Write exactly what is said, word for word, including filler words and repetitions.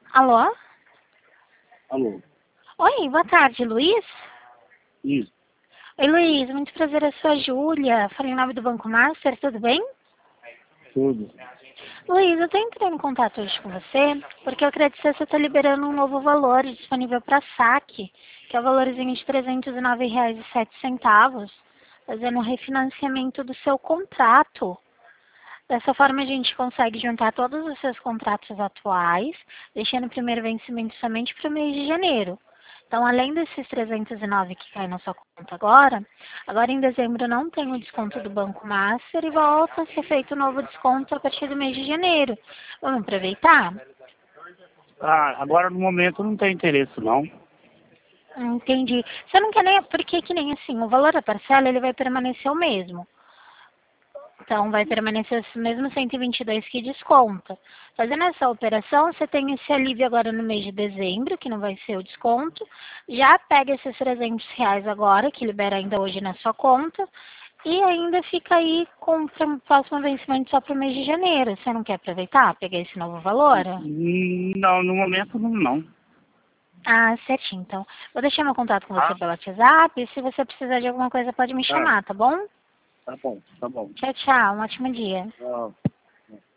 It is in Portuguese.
Alô? Alô? Oi, boa tarde, Luiz? Isso, Oi, Luiz, muito prazer, eu sou a Júlia. Falei em nome do Banco Master, tudo bem? tudo. Luiz, eu tô entrando em contato hoje com você porque eu queria dizer que você está liberando um novo valor disponível para saque, que é o valorzinho de trezentos e nove reais e sete centavos, fazendo um refinanciamento do seu contrato. Dessa forma, a gente consegue juntar todos os seus contratos atuais, deixando o primeiro vencimento somente para o mês de janeiro. Então, além desses trezentos e nove que cai na sua conta agora, agora em dezembro não tem o desconto do Banco Master e volta a ser feito um novo desconto a partir do mês de janeiro. Vamos aproveitar? Ah, agora no momento não tem interesse não. Entendi. Você não quer nem... Porque que nem assim, o valor da parcela ele vai permanecer o mesmo. Então, vai permanecer os mesmos cento e vinte e dois que desconta. Fazendo essa operação, você tem esse alívio agora no mês de dezembro, que não vai ser o desconto. Já pega esses trezentos reais agora, que libera ainda hoje na sua conta. E ainda fica aí com o próximo vencimento só para o mês de janeiro. Você não quer aproveitar, pegar esse novo valor? Hum, Não, no momento não. não. Ah, certinho. Então, vou deixar meu contato com você Ah, pelo WhatsApp. E se você precisar de alguma coisa, pode me tá, chamar, tá bom? tá bom, tá bom. Tchau, tchau. Um ótimo dia. Tchau.